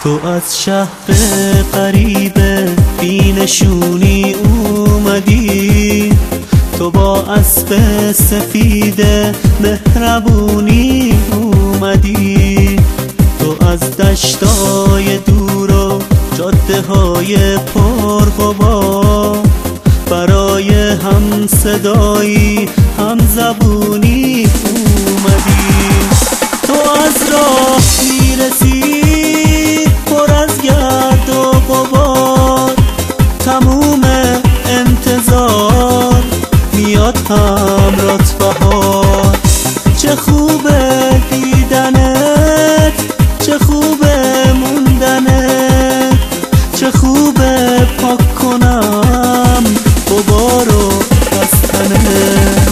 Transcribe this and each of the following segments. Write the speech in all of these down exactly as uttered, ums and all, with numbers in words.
تو از شهر غریب بی نشونی اومدی، تو با اسب سفید مهربونی اومدی، تو از دشتای دور و جاده های پرغبار برای هم صدایی هم زبونی اومدی. تو از راه میرسی پر از گرد و غبار، تموم انتظار میاد همرات بهار. چه خوبه دیدنت، چه خوبه موندنت، چه خوبه پاک کنم غبارو از تنت.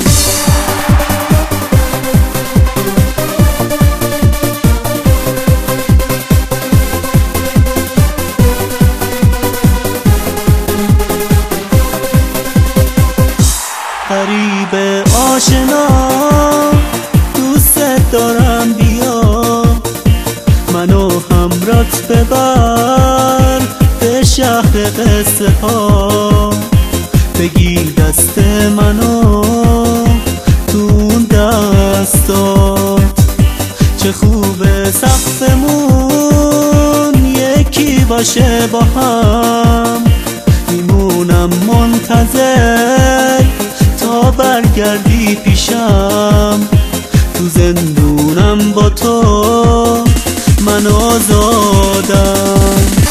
غریب آشنا دوست دارم، بیا منو همرات ببر به شهر قصه ها، بگیر دست منو تو اون دستات. چه خوبه سقفمون یکی باشه با هم، میمونم منتظر تا برگردی پیشم. تو زندونم با تو من آزادم.